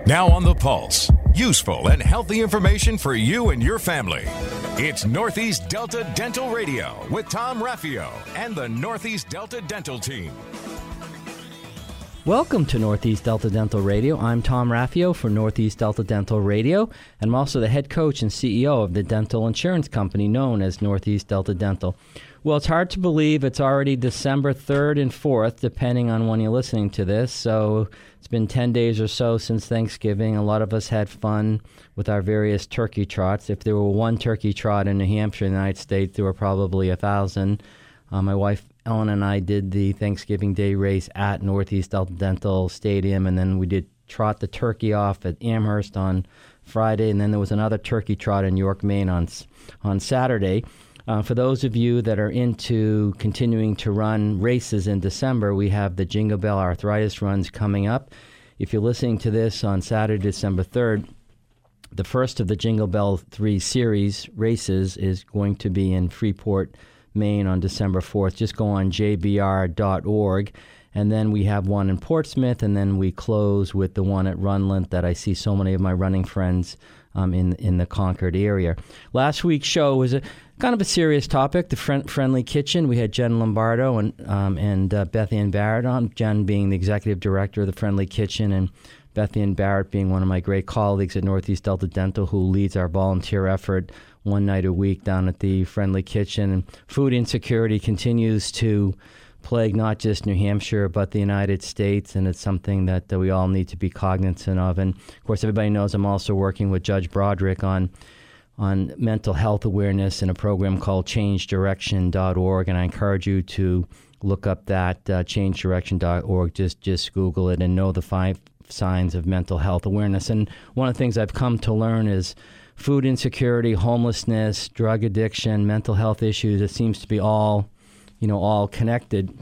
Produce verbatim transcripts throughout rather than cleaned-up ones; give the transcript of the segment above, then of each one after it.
Now on the Pulse, useful and healthy information for you and your family. It's Northeast Delta Dental Radio with Tom Raffio and the Northeast Delta Dental Team. Welcome to Northeast Delta Dental Radio. I'm Tom Raffio for Northeast Delta Dental Radio, and I'm also the head coach and C E O of the dental insurance company known as Northeast Delta Dental. Well, it's hard to believe it's already December third and fourth, depending on when you're listening to this. So it's been ten days or so since Thanksgiving. A lot of us had fun with our various turkey trots. If there were one turkey trot in New Hampshire, in the United States, there were probably a thousand. Uh, my wife Ellen and I did the Thanksgiving Day race at Northeast Delta Dental Stadium, and then we did trot the turkey off at Amherst on Friday, and then there was another turkey trot in York, Maine on on Saturday. Uh, for those of you that are into continuing to run races in December, we have the Jingle Bell Arthritis Runs coming up. If you're listening to this on Saturday, December third, the first of the Jingle Bell three series races is going to be in Freeport, Maine on December fourth. Just go on j b r dot org, and then we have one in Portsmouth, and then we close with the one at Runland that I see so many of my running friends um, in in the Concord area. Last week's show was a kind of a serious topic, the friend, Friendly Kitchen. We had Jen Lombardo and um, and uh, Beth Ann Barrett on, Jen being the executive director of the Friendly Kitchen, and Beth Ann Barrett being one of my great colleagues at Northeast Delta Dental, who leads our volunteer effort one night a week down at the Friendly Kitchen. And food insecurity continues to plague not just New Hampshire, but the United States, and it's something that uh, we all need to be cognizant of. And, of course, everybody knows I'm also working with Judge Broderick on on mental health awareness in a program called change direction dot org, and I encourage you to look up that, uh, change direction dot org. Just, just Google it and know the five signs of mental health awareness. And one of the things I've come to learn is food insecurity, homelessness, drug addiction, mental health issues, it seems to be all, you know, all connected.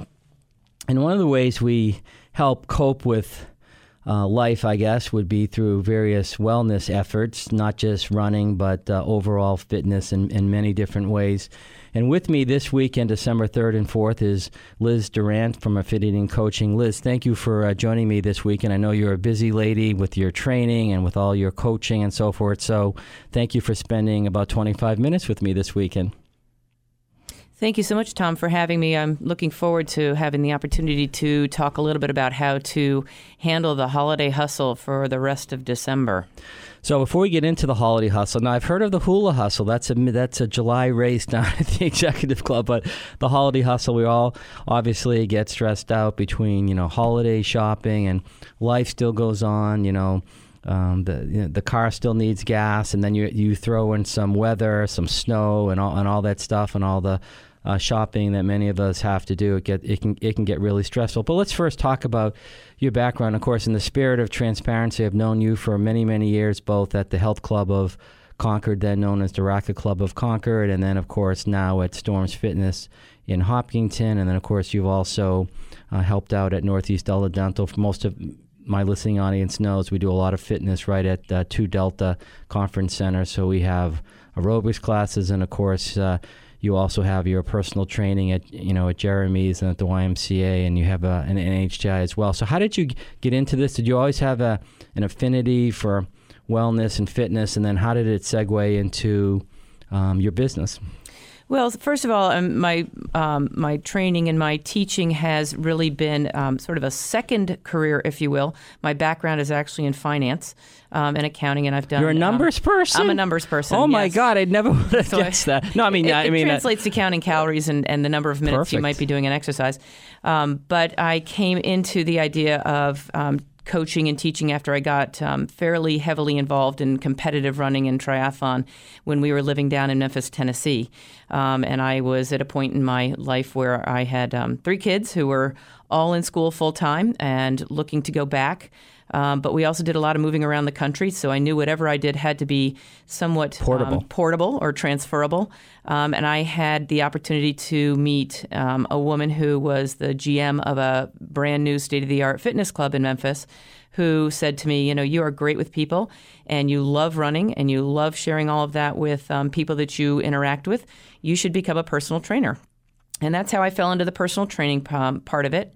And one of the ways we help cope with uh, life, I guess, would be through various wellness efforts, not just running, but uh, overall fitness in, in many different ways. And with me this weekend, December third and fourth, is Liz Durant from Fit Eating Coaching. Liz, thank you for uh, joining me this weekend. I know you're a busy lady with your training and with all your coaching and so forth, so thank you for spending about twenty-five minutes with me this weekend. Thank you so much, Tom, for having me. I'm looking forward to having the opportunity to talk a little bit about how to handle the holiday hustle for the rest of December. So before we get into the holiday hustle, now I've heard of the hula hustle. That's a that's a July race down at the Executive Club, but the holiday hustle, we all obviously get stressed out between, you know, holiday shopping and life still goes on, you know. Um, the you know, the car still needs gas, and then you you throw in some weather, some snow, and all and all that stuff, and all the uh, shopping that many of us have to do. It get it can it can get really stressful. But let's first talk about your background. Of course, in the spirit of transparency, I've known you for many many years, both at the Health Club of Concord, then known as the Racquet Club of Concord, and then of course now at Storms Fitness in Hopkinton, and then of course you've also uh, helped out at Northeast Delta Dental. For most of my listening audience knows we do a lot of fitness right at uh, two Delta Conference Center. So we have aerobics classes, and of course uh, you also have your personal training at you know at Jeremy's and at the Y M C A, and you have a, an N H T I as well. So how did you get into this? Did you always have a an affinity for wellness and fitness, and then how did it segue into um, your business? Well, first of all, um, my um, my training and my teaching has really been um, sort of a second career, if you will. My background is actually in finance um, and accounting, and I've done. You're a numbers um, person? I'm a numbers person. Oh my yes. God, I never would have So guessed I, that. No, I mean, it, I it mean, translates to counting calories and, and the number of minutes Perfect. you might be doing an exercise. Um, but I came into the idea of um, coaching and teaching after I got um, fairly heavily involved in competitive running and triathlon when we were living down in Memphis, Tennessee. Um, and I was at a point in my life where I had um, three kids who were all in school full time and looking to go back. Um, but we also did a lot of moving around the country, so I knew whatever I did had to be somewhat portable, um, portable or transferable. Um, and I had the opportunity to meet um, a woman who was the G M of a brand new state-of-the-art fitness club in Memphis, who said to me, you know, you are great with people, and you love running, and you love sharing all of that with um, people that you interact with. You should become a personal trainer. And that's how I fell into the personal training um, part of it.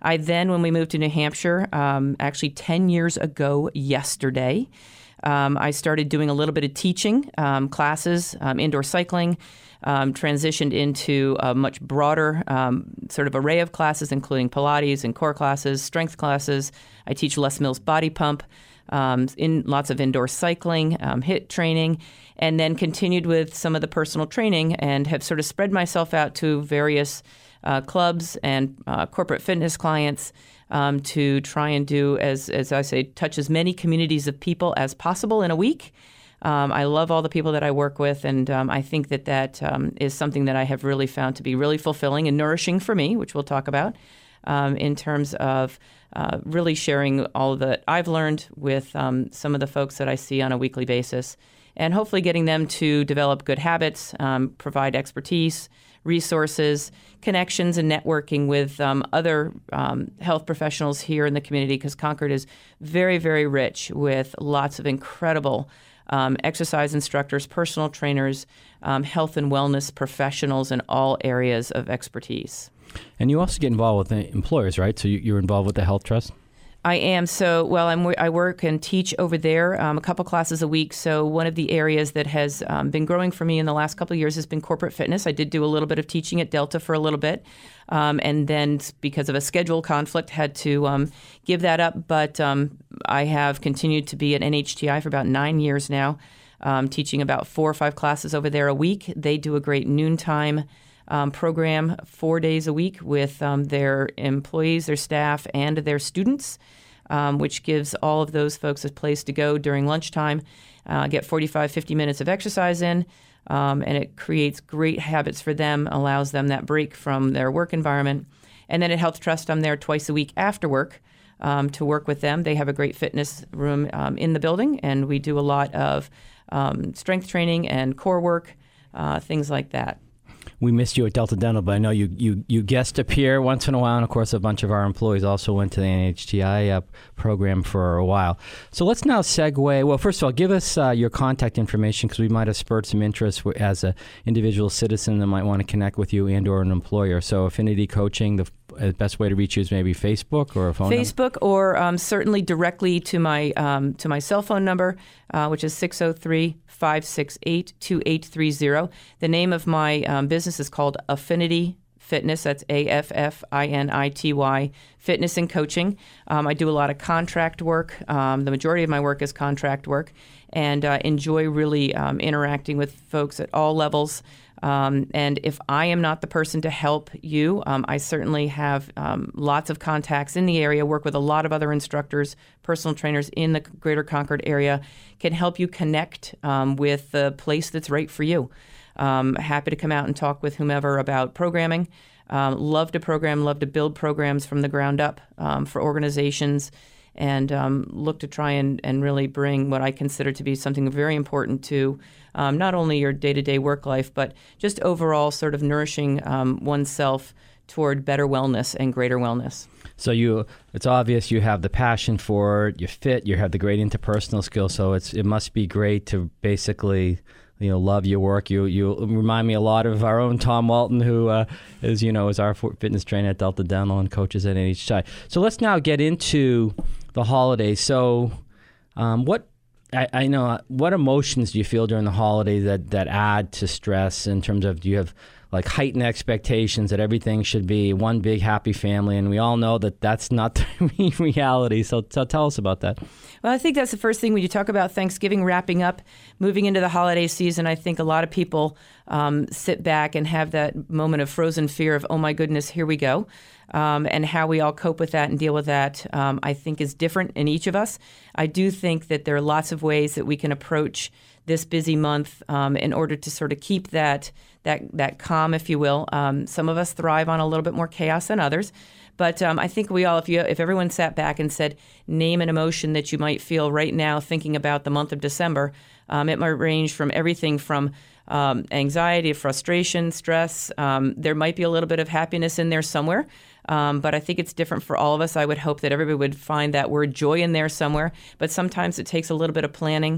I then, when we moved to New Hampshire, um, actually ten years ago yesterday, um, I started doing a little bit of teaching, um, classes, um, indoor cycling, um, transitioned into a much broader um, sort of array of classes, including Pilates and core classes, strength classes. I teach Les Mills body pump, um, in lots of indoor cycling, um, HIIT training, and then continued with some of the personal training and have sort of spread myself out to various uh, clubs and uh, corporate fitness clients um, to try and do, as as I say, touch as many communities of people as possible in a week. Um, I love all the people that I work with, and um, I think that that um, is something that I have really found to be really fulfilling and nourishing for me, which we'll talk about, um, in terms of uh, really sharing all that I've learned with um, some of the folks that I see on a weekly basis, and hopefully getting them to develop good habits, um, provide expertise, resources, connections, and networking with um, other um, health professionals here in the community, because Concord is very, very rich with lots of incredible um, exercise instructors, personal trainers, um, health and wellness professionals in all areas of expertise. And you also get involved with the employers, right? So you, you're involved with the Health Trust? I am. So, well, I'm, I work and teach over there um, a couple classes a week. So one of the areas that has um, been growing for me in the last couple of years has been corporate fitness. I did do a little bit of teaching at Delta for a little bit. Um, and then because of a schedule conflict, had to um, give that up. But um, I have continued to be at N H T I for about nine years now, um, teaching about four or five classes over there a week. They do a great noontime Um, program four days a week with um, their employees, their staff, and their students, um, which gives all of those folks a place to go during lunchtime, uh, get forty-five, fifty minutes of exercise in, um, and it creates great habits for them, allows them that break from their work environment. And then at Health Trust, I'm there twice a week after work um, to work with them. They have a great fitness room um, in the building, and we do a lot of um, strength training and core work, uh, things like that. We missed you at Delta Dental, but I know you, you, you guest appear once in a while. And, of course, a bunch of our employees also went to the N H T I uh, program for a while. So let's now segue. Well, first of all, give us uh, your contact information, because we might have spurred some interest as an individual citizen that might want to connect with you and or an employer. So Affinity Coaching, the uh, best way to reach you is maybe Facebook or a phone Facebook number? or um, certainly directly to my um, to my cell phone number, uh, which is six oh three, five six eight, two eight three zero. The name of my um, business is called Affinity Fitness. That's A F F I N I T Y, Fitness and Coaching. Um, I do a lot of contract work. Um, the majority of my work is contract work, and uh, enjoy really um, interacting with folks at all levels. Um, and if I am not the person to help you, um, I certainly have um, lots of contacts in the area, work with a lot of other instructors, personal trainers in the greater Concord area, can help you connect um, with the place that's right for you. Um, happy to come out and talk with whomever about programming. Um, love to program, love to build programs from the ground up um, for organizations, and um, look to try and, and really bring what I consider to be something very important to um, not only your day-to-day work life, but just overall sort of nourishing um, oneself toward better wellness and greater wellness. So you, it's obvious you have the passion for it, you're fit, you have the great interpersonal skills, so it's it must be great to basically, you know, love your work. You you remind me a lot of our own Tom Walton, who uh, is, you know, is our fitness trainer at Delta Dental and coaches at N H T I. So let's now get into the holidays. So um, what, I, I know, what emotions do you feel during the holidays that, that add to stress, in terms of, do you have like heightened expectations that everything should be one big happy family? And we all know that that's not the reality. So, so tell us about that. Well, I think that's the first thing when you talk about Thanksgiving wrapping up, moving into the holiday season. I think a lot of people um, sit back and have that moment of frozen fear of, oh my goodness, here we go. Um, and how we all cope with that and deal with that, um, I think is different in each of us. I do think that there are lots of ways that we can approach this busy month um, in order to sort of keep that that that calm, if you will. Um, some of us thrive on a little bit more chaos than others. But um, I think we all, if you, if everyone sat back and said, name an emotion that you might feel right now thinking about the month of December, um, it might range from everything from um, anxiety, frustration, stress. Um, there might be a little bit of happiness in there somewhere. Um, but I think it's different for all of us. I would hope that everybody would find that word joy in there somewhere. But sometimes it takes a little bit of planning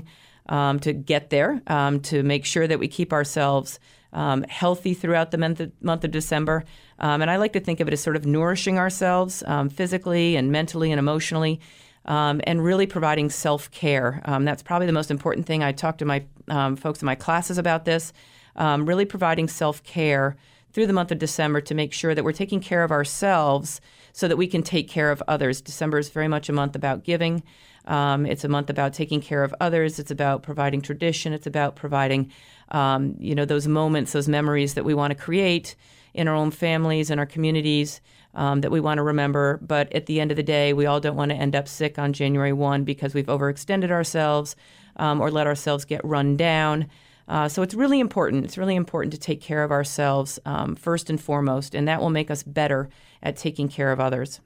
um, to get there, um, to make sure that we keep ourselves um, healthy throughout the month of, month of December. Um, and I like to think of it as sort of nourishing ourselves um, physically and mentally and emotionally, um, and really providing self-care. Um, that's probably the most important thing. I talk to my um, folks in my classes about this, um, really providing self-care through the month of December to make sure that we're taking care of ourselves so that we can take care of others. December is very much a month about giving. Um, it's a month about taking care of others. It's about providing tradition. It's about providing, um, you know, those moments, those memories that we want to create in our own families and our communities um, that we want to remember. But at the end of the day, we all don't want to end up sick on January first because we've overextended ourselves um, or let ourselves get run down. Uh, so it's really important. It's really important to take care of ourselves um, first and foremost, and that will make us better at taking care of others.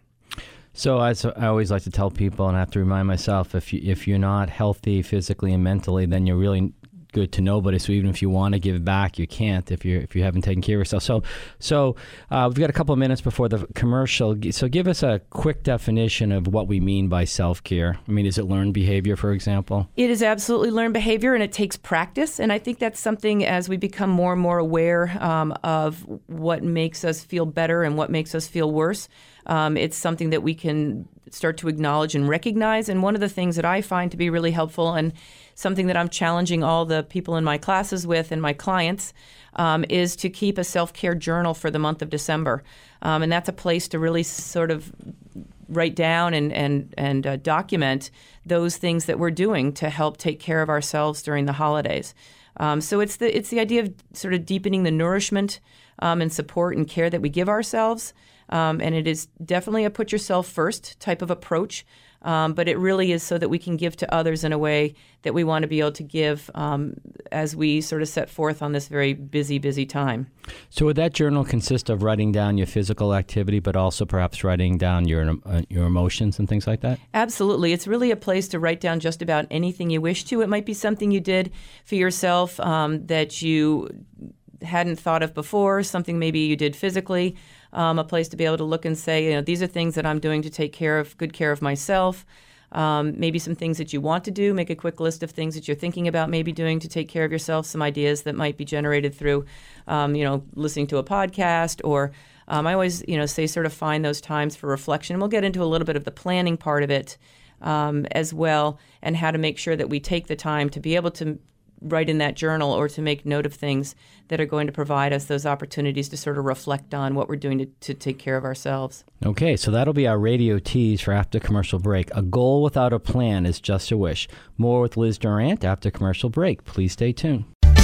So as I always like to tell people, and I have to remind myself, if you, if you're not healthy physically and mentally, then you're really good to nobody. So even if you want to give back, you can't if you if you haven't taken care of yourself. So so uh, we've got a couple of minutes before the commercial. So give us a quick definition of what we mean by self-care. I mean, is it learned behavior, for example? It is absolutely learned behavior, and it takes practice. And I think that's something as we become more and more aware um, of what makes us feel better and what makes us feel worse. Um, it's something that we can start to acknowledge and recognize. And one of the things that I find to be really helpful, and something that I'm challenging all the people in my classes with and my clients, um, is to keep a self-care journal for the month of December. Um, and that's a place to really sort of write down and and and uh, document those things that we're doing to help take care of ourselves during the holidays. Um, so it's the it's the idea of sort of deepening the nourishment um, and support and care that we give ourselves. Um, and it is definitely a put yourself first type of approach, um, but it really is so that we can give to others in a way that we want to be able to give um, as we sort of set forth on this very busy, busy time. So would that journal consist of writing down your physical activity, but also perhaps writing down your uh, your emotions and things like that? Absolutely. It's really a place to write down just about anything you wish to. It might be something you did for yourself um, that you hadn't thought of before, something maybe you did physically. Um, a place to be able to look and say, you know, these are things that I'm doing to take care of, good care of myself. Um, maybe some things that you want to do. Make a quick list of things that you're thinking about maybe doing to take care of yourself. Some ideas that might be generated through, um, you know, listening to a podcast. Or um, I always, you know, say sort of find those times for reflection. We'll get into a little bit of the planning part of it um, as well, and how to make sure that we take the time to be able to write in that journal or to make note of things that are going to provide us those opportunities to sort of reflect on what we're doing to, to take care of ourselves. Okay, so that'll be our radio tease for after commercial break. A goal without a plan is just a wish. More with Liz Durant after commercial break. Please stay tuned.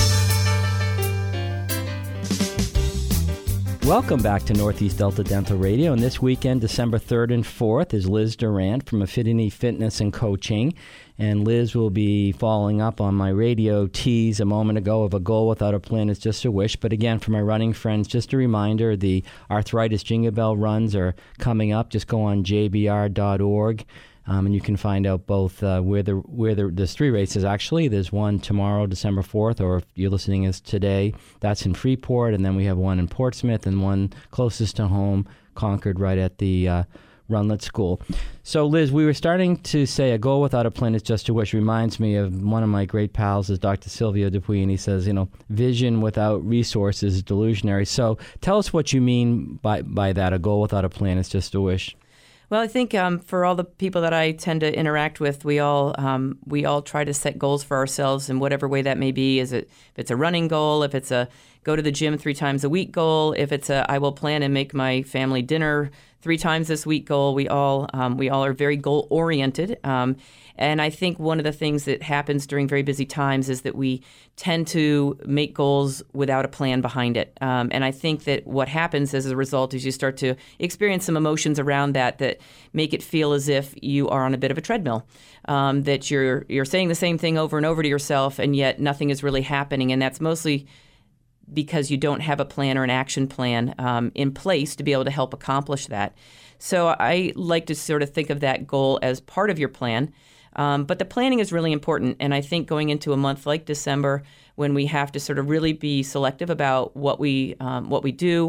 Welcome back to Northeast Delta Dental Radio. And this weekend, December third and fourth, is Liz Durant from Affinity Fitness and Coaching. And Liz will be following up on my radio tease a moment ago of a goal without a plan is just a wish. But again, for my running friends, just a reminder, the Arthritis Jingle Bell runs are coming up. Just go on j b r dot org. Um, and you can find out both uh, where the where the there's three races actually. There's one tomorrow, December fourth, or if you're listening is today, that's in Freeport, and then we have one in Portsmouth and one closest to home, Concord, right at the uh, Runlet School. So, Liz, we were starting to say a goal without a plan is just a wish. Reminds me of one of my great pals is Doctor Silvio Dupuy, and he says, you know, vision without resources is delusionary. So, tell us what you mean by by that. A goal without a plan is just a wish. Well, I think um, for all the people that I tend to interact with, we all um, we all try to set goals for ourselves in whatever way that may be. Is it if it's a running goal, if it's a go to the gym three times a week goal, if it's a I will plan and make my family dinner three times this week goal. We all um, we all are very goal oriented, um, and I think one of the things that happens during very busy times is that we tend to make goals without a plan behind it. Um, and I think that what happens as a result is you start to experience some emotions around that that make it feel as if you are on a bit of a treadmill, um, that you're you're saying the same thing over and over to yourself, and yet nothing is really happening. And that's mostly because you don't have a plan or an action plan um, in place to be able to help accomplish that. So I like to sort of think of that goal as part of your plan. Um, but the planning is really important. And I think going into a month like December, when we have to sort of really be selective about what we um, what we do,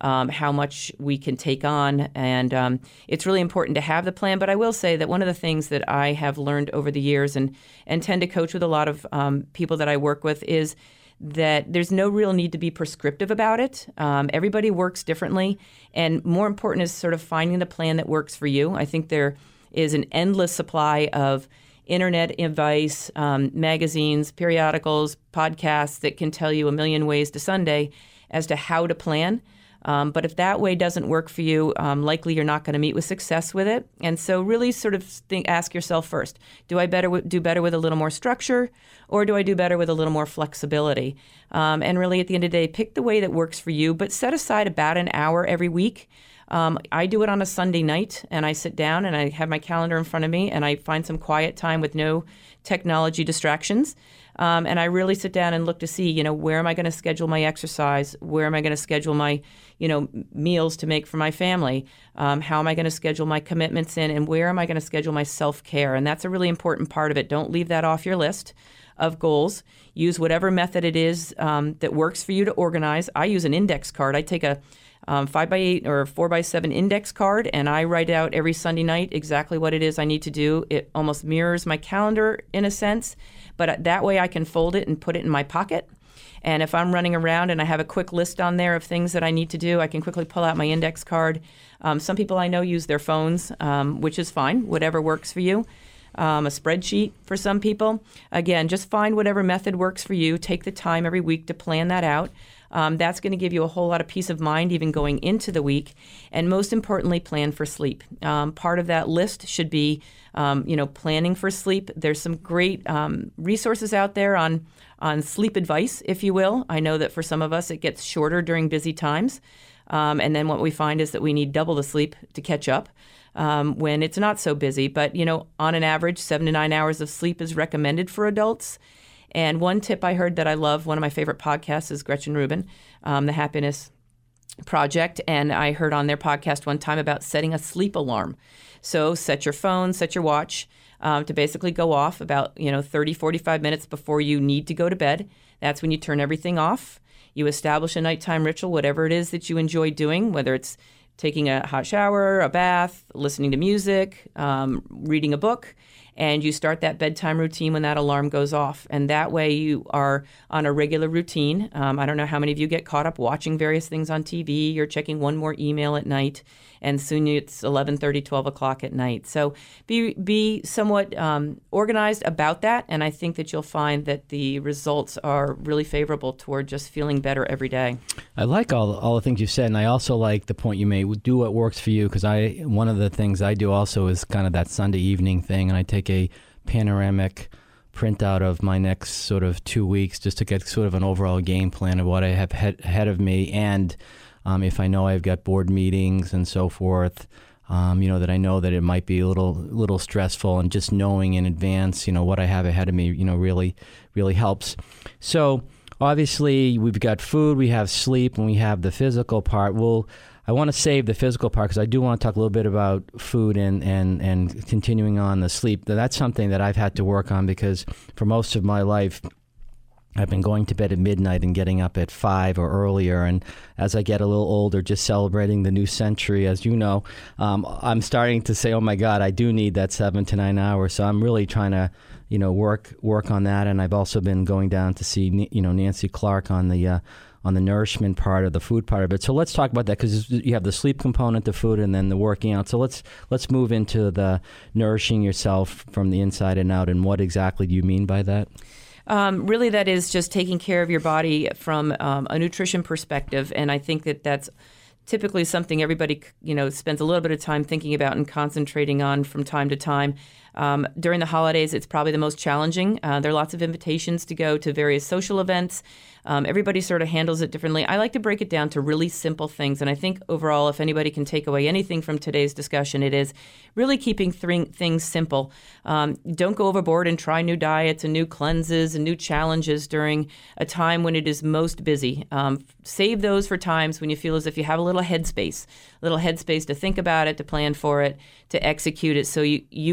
um, how much we can take on. And um, it's really important to have the plan. But I will say that one of the things that I have learned over the years and, and tend to coach with a lot of um, people that I work with is that there's no real need to be prescriptive about it. Um, everybody works differently. And more important is sort of finding the plan that works for you. I think there is an endless supply of internet advice, um, magazines, periodicals, podcasts that can tell you a million ways to Sunday as to how to plan. Um, but if that way doesn't work for you, um, likely you're not going to meet with success with it. And so really sort of think, ask yourself first, do I better w- do better with a little more structure, or do I do better with a little more flexibility? Um, and really at the end of the day, pick the way that works for you, but set aside about an hour every week. Um, I do it on a Sunday night, and I sit down and I have my calendar in front of me, and I find some quiet time with no technology distractions. Um, and I really sit down and look to see, you know, where am I going to schedule my exercise? Where am I going to schedule my, you know, meals to make for my family? Um, how am I going to schedule my commitments in? And where am I going to schedule my self-care? And that's a really important part of it. Don't leave that off your list of goals. Use whatever method it is um, that works for you to organize. I use an index card. I take a Um, five by eight or four by seven index card, and I write out every Sunday night exactly what it is I need to do. It almost mirrors my calendar in a sense, but that way I can fold it and put it in my pocket. And if I'm running around and I have a quick list on there of things that I need to do, I can quickly pull out my index card. Um, some people I know use their phones, um, which is fine, whatever works for you. Um, a spreadsheet for some people. Again, just find whatever method works for you. Take the time every week to plan that out. Um, that's going to give you a whole lot of peace of mind even going into the week. And most importantly, plan for sleep. Um, part of that list should be, um, you know, planning for sleep. There's some great um, resources out there on, on sleep advice, if you will. I know that for some of us, it gets shorter during busy times. Um, and then what we find is that we need double the sleep to catch up um, when it's not so busy. But, you know, on an average, seven to nine hours of sleep is recommended for adults. And one tip I heard that I love, one of my favorite podcasts is Gretchen Rubin, um, The Happiness Project. And I heard on their podcast one time about setting a sleep alarm. So set your phone, set your watch um, to basically go off about, you know, thirty, forty-five minutes before you need to go to bed. That's when you turn everything off. You establish a nighttime ritual, whatever it is that you enjoy doing, whether it's taking a hot shower, a bath, listening to music, um, reading a book. And you start that bedtime routine when that alarm goes off. And that way you are on a regular routine. Um, I don't know how many of you get caught up watching various things on T V. You're checking one more email at night, and soon it's eleven thirty, twelve o'clock at night. So be be somewhat um, organized about that. And I think that you'll find that the results are really favorable toward just feeling better every day. I like all, all the things you said. And I also like the point you made. Do what works for you. Because I one of the things I do also is kind of that Sunday evening thing. And I take a panoramic printout of my next sort of two weeks just to get sort of an overall game plan of what I have he- ahead of me. And um, if I know I've got board meetings and so forth, um, you know, that I know that it might be a little little stressful, and just knowing in advance, you know, what I have ahead of me, you know, really, really helps. So obviously we've got food, we have sleep, and we have the physical part. We'll I want to save the physical part because I do want to talk a little bit about food and, and, and continuing on the sleep. That's something that I've had to work on because for most of my life, I've been going to bed at midnight and getting up at five or earlier. And as I get a little older, just celebrating the new century, as you know, um, I'm starting to say, oh my God, I do need that seven to nine hours. So I'm really trying to, you know, work work on that. And I've also been going down to see, you know, Nancy Clark on the uh, on the nourishment part of the food part of it. So let's talk about that because you have the sleep component of food and then the working out. So let's let's move into the nourishing yourself from the inside and out. And what exactly do you mean by that? Um, really, that is just taking care of your body from um, a nutrition perspective. And I think that that's typically something everybody, you know, spends a little bit of time thinking about and concentrating on from time to time. Um, during the holidays, it's probably the most challenging. Uh, there are lots of invitations to go to various social events. Um, everybody sort of handles it differently. I like to break it down to really simple things. And I think overall, if anybody can take away anything from today's discussion, it is really keeping th- things simple. Um, don't go overboard and try new diets and new cleanses and new challenges during a time when it is most busy. Um, save those for times when you feel as if you have a little headspace, a little headspace to think about it, to plan for it, to execute it. So you, you can be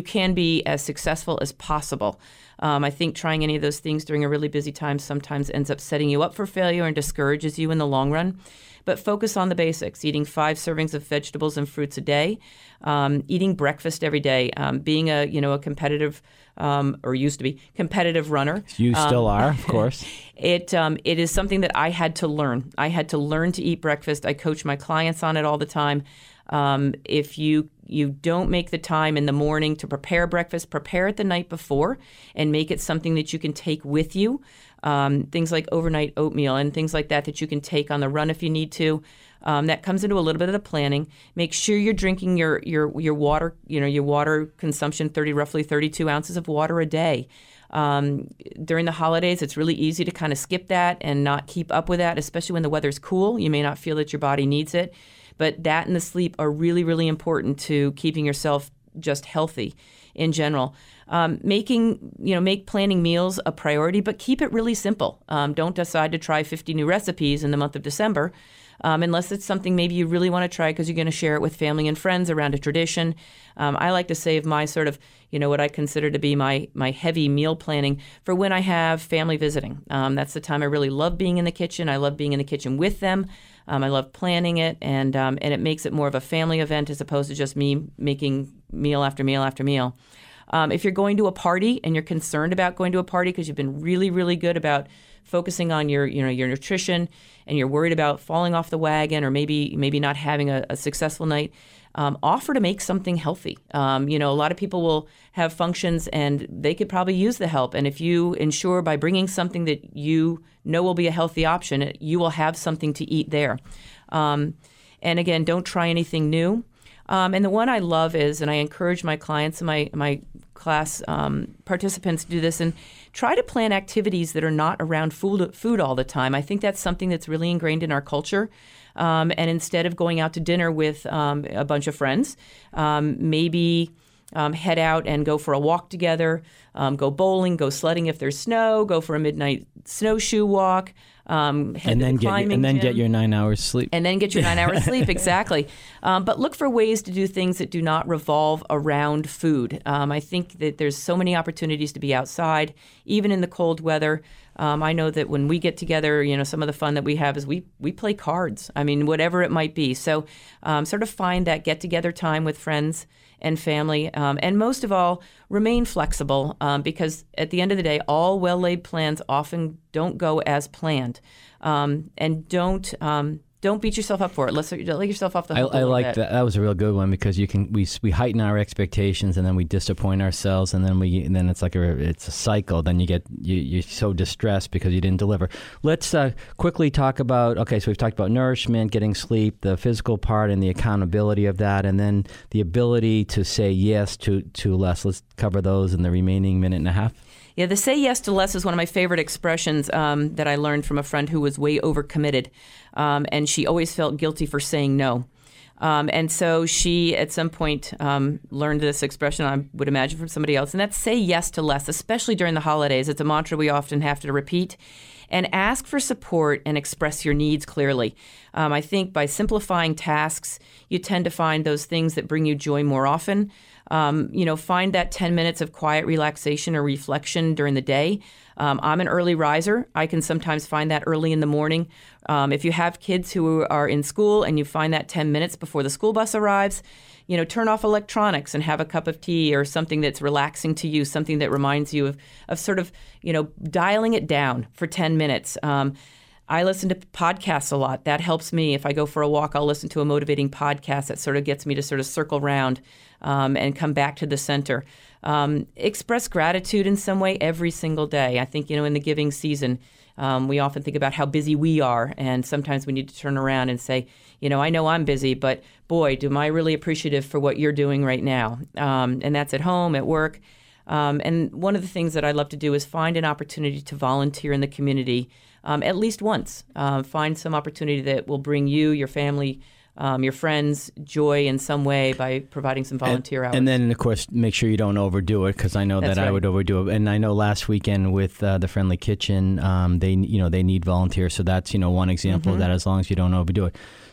be as successful as possible. Um, I think trying any of those things during a really busy time sometimes ends up setting you up for failure and discourages you in the long run. But focus on the basics, eating five servings of vegetables and fruits a day, um, eating breakfast every day, um, being a, you know, a competitive, um, or used to be, competitive runner. You still um, are, of course. It um, it is something that I had to learn. I had to learn to eat breakfast. I coach my clients on it all the time. Um, if you you don't make the time in the morning to prepare breakfast, prepare it the night before and make it something that you can take with you. Um, things like overnight oatmeal and things like that that you can take on the run if you need to. Um, that comes into a little bit of the planning. Make sure you're drinking your your your water, you know, your water consumption, thirty roughly thirty-two ounces of water a day. Um, during the holidays, it's really easy to kind of skip that and not keep up with that, especially when the weather's cool. You may not feel that your body needs it. But that and the sleep are really, really important to keeping yourself just healthy in general. Um, making, you know, make planning meals a priority, but keep it really simple. Um, don't decide to try fifty new recipes in the month of December, um, unless it's something maybe you really want to try because you're going to share it with family and friends around a tradition. Um, I like to save my sort of, you know, what I consider to be my my heavy meal planning for when I have family visiting. Um, that's the time I really love being in the kitchen. I love being in the kitchen with them. Um, I love planning it, and um, and it makes it more of a family event as opposed to just me making meal after meal after meal. Um, if you're going to a party and you're concerned about going to a party because you've been really, really good about focusing on your, you know, your nutrition, and you're worried about falling off the wagon or maybe maybe not having a, a successful night, um, offer to make something healthy. Um, you know, a lot of people will have functions and they could probably use the help. And if you ensure by bringing something that you know will be a healthy option, you will have something to eat there. Um, and again, don't try anything new. Um, and the one I love is, and I encourage my clients and my my class um, participants to do this, and try to plan activities that are not around food food all the time. I think that's something that's really ingrained in our culture. Um, and instead of going out to dinner with um, a bunch of friends, um, maybe um, head out and go for a walk together, um, go bowling, go sledding if there's snow, go for a midnight snowshoe walk. Um, head and to then the get climbing your, and then gym. get your nine hours sleep. And then get your nine hours sleep, exactly. Um, but look for ways to do things that do not revolve around food. Um, I think that there's so many opportunities to be outside, even in the cold weather. Um, I know that when we get together, you know, some of the fun that we have is we we play cards. I mean, whatever it might be. So um, sort of find that get-together time with friends and family. Um, and most of all, remain flexible um, because at the end of the day, all well-laid plans often don't go as planned. Um, and don't um, don't beat yourself up for it. Let's let yourself off the hook. I, a I little like bit. that. That was a real good one because you can we we heighten our expectations and then we disappoint ourselves and then we and then it's like a it's a cycle. Then you get you you're so distressed because you didn't deliver. Let's uh, quickly talk about okay. So we've talked about nourishment, getting sleep, the physical part, and the accountability of that, and then the ability to say yes to to less. Let's cover those in the remaining minute and a half. Yeah, the say yes to less is one of my favorite expressions um, that I learned from a friend who was way overcommitted, um, and she always felt guilty for saying no. Um, and so she, at some point, um, learned this expression, I would imagine, from somebody else, and that's say yes to less, especially during the holidays. It's a mantra we often have to repeat. And ask for support and express your needs clearly. Um, I think by simplifying tasks, you tend to find those things that bring you joy more often. Um, you know, find that ten minutes of quiet relaxation or reflection during the day. Um, I'm an early riser. I can sometimes find that early in the morning. Um, if you have kids who are in school and you find that ten minutes before the school bus arrives, you know, turn off electronics and have a cup of tea or something that's relaxing to you, something that reminds you of, of sort of, you know, dialing it down for ten minutes. Um, I listen to podcasts a lot. That helps me. If I go for a walk, I'll listen to a motivating podcast that sort of gets me to sort of circle around um, and come back to the center. Um, express gratitude in some way every single day. I think, you know, in the giving season, um, we often think about how busy we are, and sometimes we need to turn around and say, you know, I know I'm busy, but boy, am I really appreciative for what you're doing right now. Um, and that's at home, at work. Um, and one of the things that I love to do is find an opportunity to volunteer in the community um, at least once. Uh, find some opportunity that will bring you, your family, um, your friends joy in some way by providing some volunteer and, hours. And then, of course, make sure you don't overdo it because I know That's that right. I would overdo it. And I know last weekend with uh, the Friendly Kitchen, um, they you know they need volunteers, so that's you know one example Mm-hmm. of that. As long as you don't overdo it.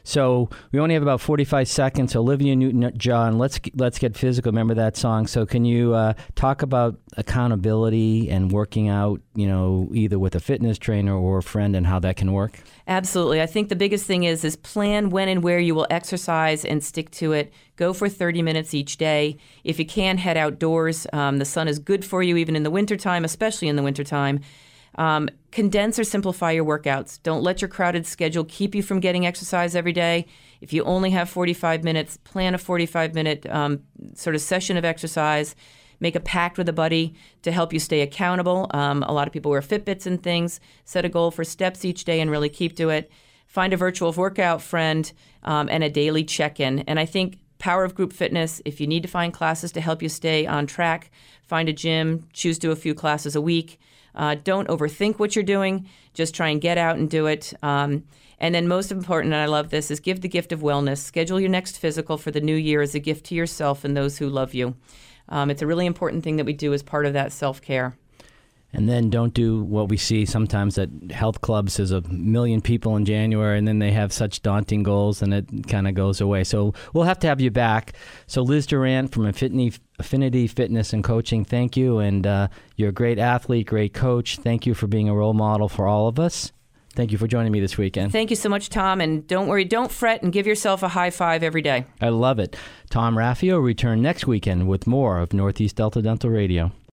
So we only have about forty-five seconds. Olivia Newton-John, let's let's get physical. Remember that song. So can you uh, talk about accountability and working out, you know, either with a fitness trainer or a friend, and how that can work? Absolutely. I think the biggest thing is is plan when and where you will exercise and stick to it. Go for thirty minutes each day. If you can, head outdoors. Um, the sun is good for you even in the wintertime, especially in the wintertime. Um, condense or simplify your workouts. Don't let your crowded schedule keep you from getting exercise every day. If you only have forty-five minutes, plan a forty-five minute um, sort of session of exercise. Make a pact with a buddy to help you stay accountable. Um, a lot of people wear Fitbits and things. Set a goal for steps each day and really keep to it. Find a virtual workout friend um, and a daily check-in. And I think power of group fitness, if you need to find classes to help you stay on track, find a gym, choose to do a few classes a week. Uh, don't overthink what you're doing. Just try and get out and do it. Um, and then most important, and I love this, is give the gift of wellness. Schedule your next physical for the new year as a gift to yourself and those who love you. Um, it's a really important thing that we do as part of that self-care. And then don't do what we see sometimes at health clubs. There's a million people in January, and then they have such daunting goals, and it kind of goes away. So we'll have to have you back. So Liz Durant from Affinity, Affinity Fitness and Coaching, thank you. And uh, you're a great athlete, great coach. Thank you for being a role model for all of us. Thank you for joining me this weekend. Thank you so much, Tom. And don't worry, don't fret, and give yourself a high five every day. I love it. Tom Raffio will return next weekend with more of Northeast Delta Dental Radio.